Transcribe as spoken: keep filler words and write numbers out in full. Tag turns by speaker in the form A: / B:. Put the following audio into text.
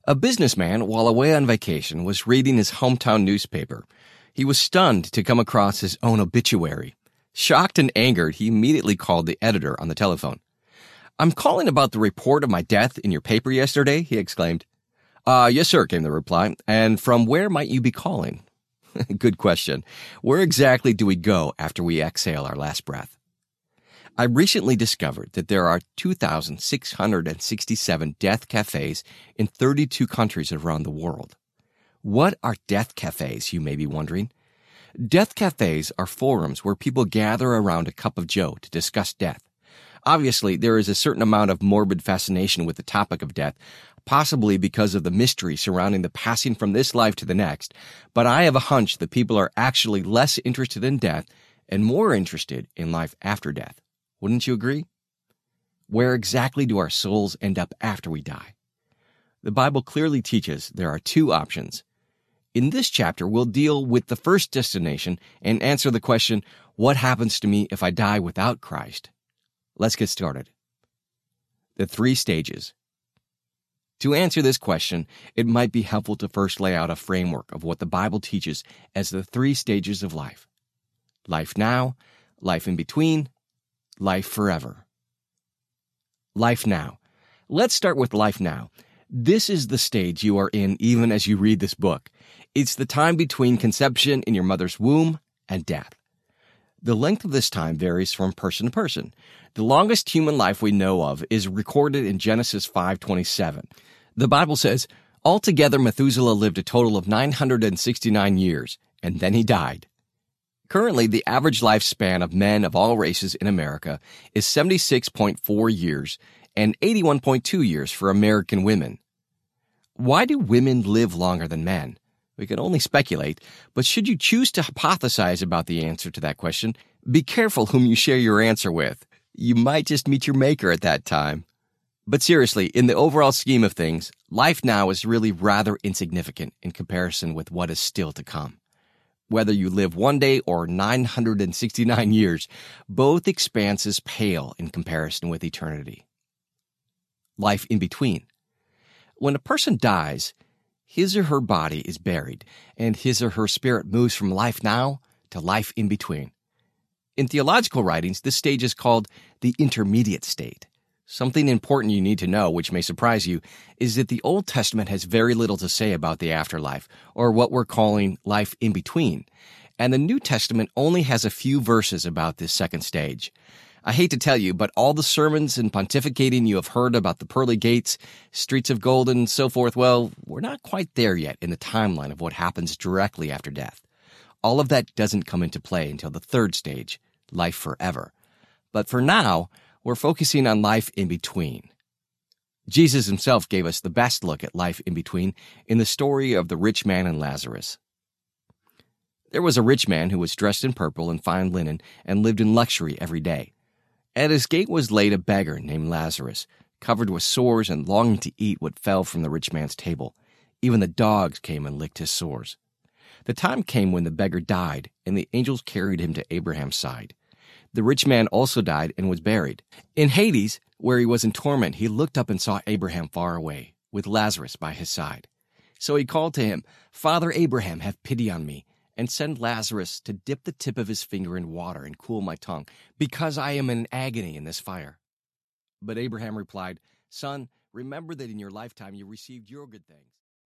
A: A businessman, while away on vacation, was reading his hometown newspaper. He was stunned to come across his own obituary. Shocked and angered, he immediately called the editor on the telephone. "I'm calling about the report of my death in your paper yesterday," he exclaimed. Uh, yes, sir, came the reply. "And from where might you be calling?" Good question. Where exactly do we go after we exhale our last breath? I recently discovered that there are two thousand six hundred sixty-seven death cafes in thirty-two countries around the world. What are death cafes, you may be wondering? Death cafes are forums where people gather around a cup of joe to discuss death. Obviously, there is a certain amount of morbid fascination with the topic of death, possibly because of the mystery surrounding the passing from this life to the next, but I have a hunch that people are actually less interested in death and more interested in life after death. Wouldn't you agree? Where exactly do our souls end up after we die? The Bible clearly teaches there are two options. In this chapter, we'll deal with the first destination and answer the question, what happens to me if I die without Christ? Let's get started. The three stages. To answer this question, it might be helpful to first lay out a framework of what the Bible teaches as the three stages of life. Life now, life in between, life forever. Life now. Let's start with life now. This is the stage you are in even as you read this book. It's the time between conception in your mother's womb and death. The length of this time varies from person to person. The longest human life we know of is recorded in Genesis five twenty-seven. The Bible says, "Altogether Methuselah lived a total of nine hundred sixty-nine years, and then he died." Currently, the average lifespan of men of all races in America is seventy-six point four years and eighty-one point two years for American women. Why do women live longer than men? We can only speculate, but should you choose to hypothesize about the answer to that question, be careful whom you share your answer with. You might just meet your maker at that time. But seriously, in the overall scheme of things, life now is really rather insignificant in comparison with what is still to come. Whether you live one day or nine hundred sixty-nine years, both expanses pale in comparison with eternity. Life in between. When a person dies, his or her body is buried, and his or her spirit moves from life now to life in between. In theological writings, this stage is called the intermediate state. Something important you need to know, which may surprise you, is that the Old Testament has very little to say about the afterlife, or what we're calling life in between, and the New Testament only has a few verses about this second stage. I hate to tell you, but all the sermons and pontificating you have heard about the pearly gates, streets of gold, and so forth, well, we're not quite there yet in the timeline of what happens directly after death. All of that doesn't come into play until the third stage, life forever. But for now, we're focusing on life in between. Jesus himself gave us the best look at life in between in the story of the rich man and Lazarus. There was a rich man who was dressed in purple and fine linen and lived in luxury every day. At his gate was laid a beggar named Lazarus, covered with sores and longing to eat what fell from the rich man's table. Even the dogs came and licked his sores. The time came when the beggar died, and the angels carried him to Abraham's side. The rich man also died and was buried. In Hades, where he was in torment, he looked up and saw Abraham far away, with Lazarus by his side. So he called to him, "Father Abraham, have pity on me, and send Lazarus to dip the tip of his finger in water and cool my tongue, because I am in agony in this fire." But Abraham replied, "Son, remember that in your lifetime you received your good things."